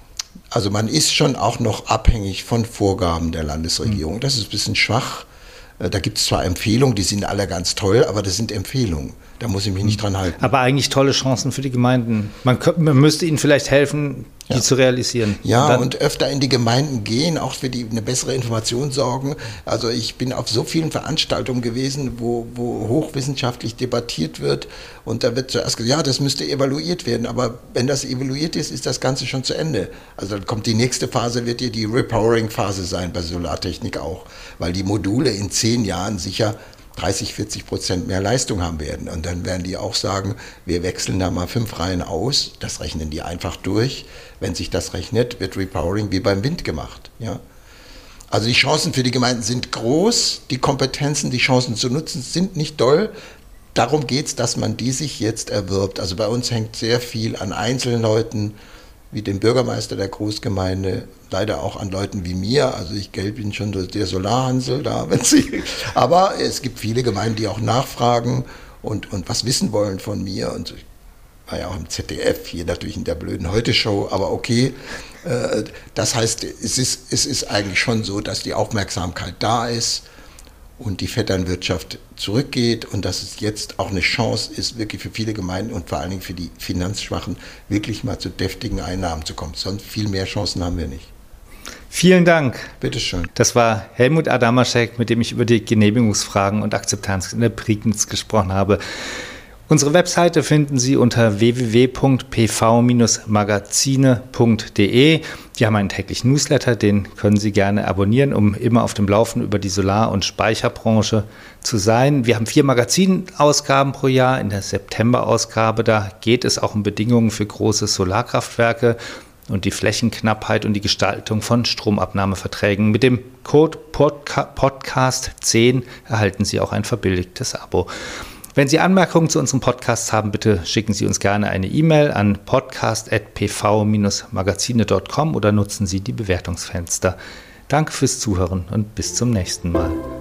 Also man ist schon auch noch abhängig von Vorgaben der Landesregierung. Das ist ein bisschen schwach, Da gibt es zwar Empfehlungen, die sind alle ganz toll, aber das sind Empfehlungen. Da muss ich mich nicht dran halten. Aber eigentlich tolle Chancen für die Gemeinden. Man, könnte, man müsste ihnen vielleicht helfen, die ja. zu realisieren. Ja, und, und öfter in die Gemeinden gehen, auch für die eine bessere Information sorgen. Also ich bin auf so vielen Veranstaltungen gewesen, wo, wo hochwissenschaftlich debattiert wird. Und da wird zuerst gesagt, ja, das müsste evaluiert werden. Aber wenn das evaluiert ist, ist das Ganze schon zu Ende. Also dann kommt die nächste Phase, wird hier die Repowering-Phase sein, bei Solartechnik auch. Weil die Module in zehn Jahren sicher dreißig, vierzig Prozent mehr Leistung haben werden. Und dann werden die auch sagen, wir wechseln da mal fünf Reihen aus. Das rechnen die einfach durch. Wenn sich das rechnet, wird Repowering wie beim Wind gemacht. Ja? Also die Chancen für die Gemeinden sind groß. Die Kompetenzen, die Chancen zu nutzen, sind nicht doll. Darum geht es, dass man die sich jetzt erwirbt. Also bei uns hängt sehr viel an einzelnen Leuten, wie dem Bürgermeister der Großgemeinde, leider auch an Leuten wie mir. Also ich bin schon der Solarhansel da, wenn Sie. Aber es gibt viele Gemeinden, die auch nachfragen und, und was wissen wollen von mir. Und ich war ja auch im Z D F, hier natürlich in der blöden Heute-Show, aber okay. Das heißt, es ist, es ist eigentlich schon so, dass die Aufmerksamkeit da ist und die Vetternwirtschaft zurückgeht und dass es jetzt auch eine Chance ist, wirklich für viele Gemeinden und vor allen Dingen für die Finanzschwachen wirklich mal zu deftigen Einnahmen zu kommen. Sonst viel mehr Chancen haben wir nicht. Vielen Dank. Bitteschön. Das war Helmut Adamaschek, mit dem ich über die Genehmigungsfragen und Akzeptanz in der Prignitz gesprochen habe. Unsere Webseite finden Sie unter w w w punkt p v magazine punkt d e. Wir haben einen täglichen Newsletter, den können Sie gerne abonnieren, um immer auf dem Laufenden über die Solar- und Speicherbranche zu sein. Wir haben vier Magazinausgaben pro Jahr. In der September-Ausgabe, da geht es auch um Bedingungen für große Solarkraftwerke und die Flächenknappheit und die Gestaltung von Stromabnahmeverträgen. Mit dem Code Podcast zehn erhalten Sie auch ein verbilligtes Abo. Wenn Sie Anmerkungen zu unserem Podcast haben, bitte schicken Sie uns gerne eine E-Mail an podcast at p v magazine punkt com oder nutzen Sie die Bewertungsfenster. Danke fürs Zuhören und bis zum nächsten Mal.